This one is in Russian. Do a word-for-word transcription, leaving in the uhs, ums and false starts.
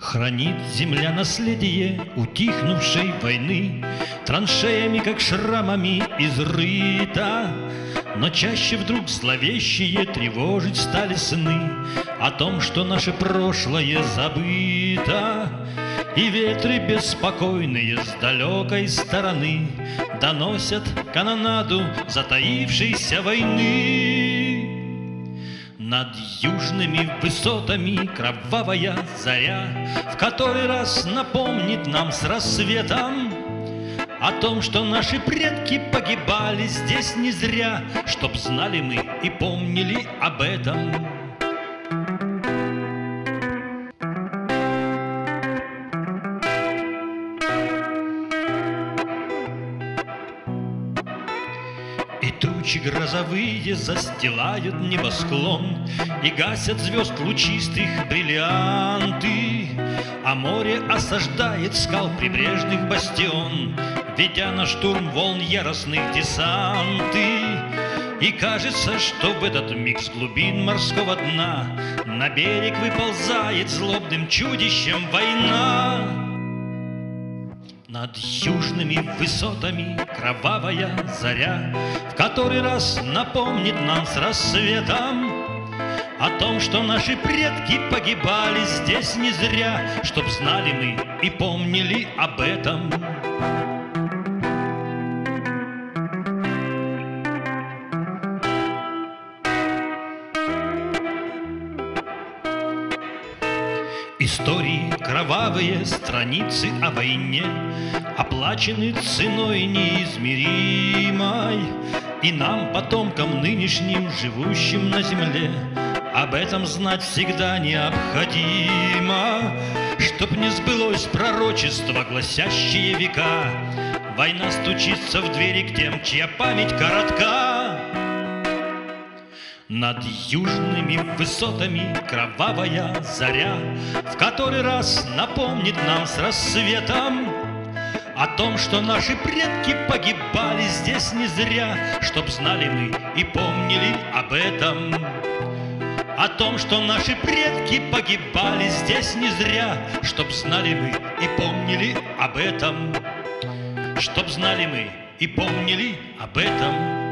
Хранит земля наследие утихнувшей войны, траншеями, как шрамами, изрыта. Но чаще вдруг зловещие тревожить стали сны о том, что наше прошлое забыто. И ветры беспокойные с далекой стороны доносят канонаду затаившейся войны. Над южными высотами кровавая заря в который раз напомнит нам с рассветом о том, что наши предки погибали здесь не зря, чтоб знали мы и помнили об этом. И тучи грозовые застилают небосклон, и гасят звезд лучистых бриллианты, а море осаждает скал прибрежных бастион, ведя на штурм волн яростных десанты. И кажется, что в этот миг с глубин морского дна на берег выползает злобным чудищем война. Над южными высотами кровавая заря в который раз напомнит нам с рассветом о том, что наши предки погибали здесь не зря, чтоб знали мы и помнили об этом. Истории кровавые, страницы о войне оплачены ценой неизмеримой, и нам, потомкам нынешним, живущим на земле, об этом знать всегда необходимо, чтоб не сбылось пророчество, гласящее века: война стучится в двери к тем, чья память коротка. Над южными высотами кровавая заря в который раз напомнит нам с рассветом о том, что наши предки погибали здесь не зря, чтоб знали мы и помнили об этом. О том, что наши предки погибали здесь не зря, чтоб знали мы и помнили об этом. Чтоб знали мы и помнили об этом.